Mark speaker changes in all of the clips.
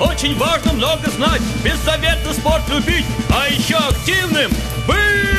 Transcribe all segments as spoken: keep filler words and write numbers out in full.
Speaker 1: Очень важно много знать, беззаветно спорт любить, а еще активным быть!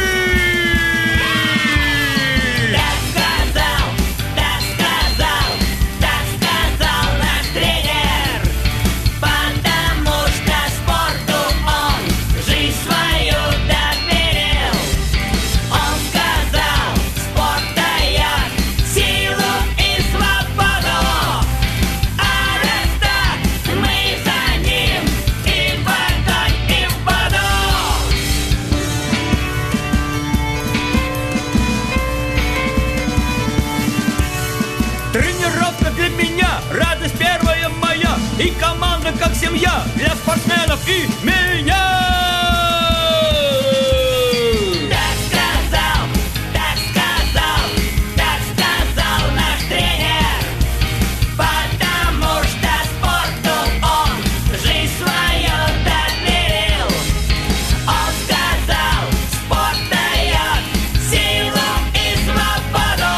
Speaker 1: Тренировка для меня, радость первая моя, и команда как семья для спортсменов и меня.
Speaker 2: Так сказал, так сказал, так сказал наш тренер, потому что спорту он жизнь свою доверил. Он сказал, спорт дает силу и свободу.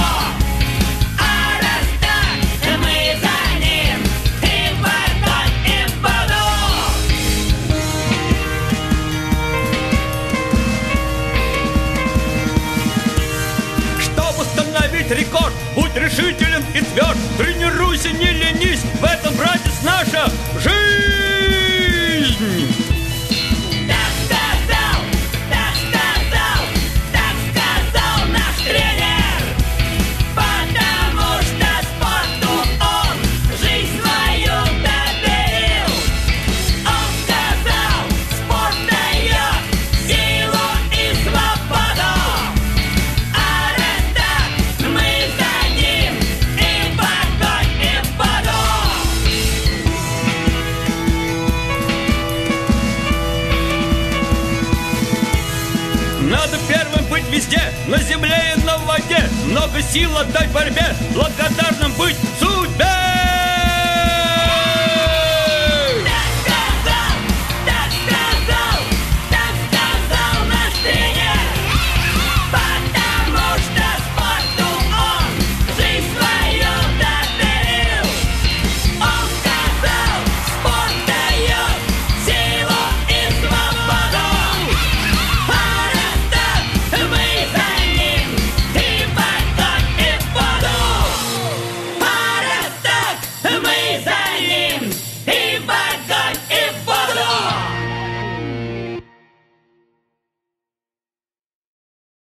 Speaker 1: Рекорд, будь решителен и тверд, тренируйся, не ленись, в этом, братец, наша жизнь!
Speaker 2: Так сказал, так сказал, так сказал наш тренер, потому что спорту он жизнь свою доверил. Он сказал, спорт дает силу и свободу.
Speaker 1: Надо первым быть везде, на земле и на воде, много сил отдать борьбе, благодарным быть судьбе.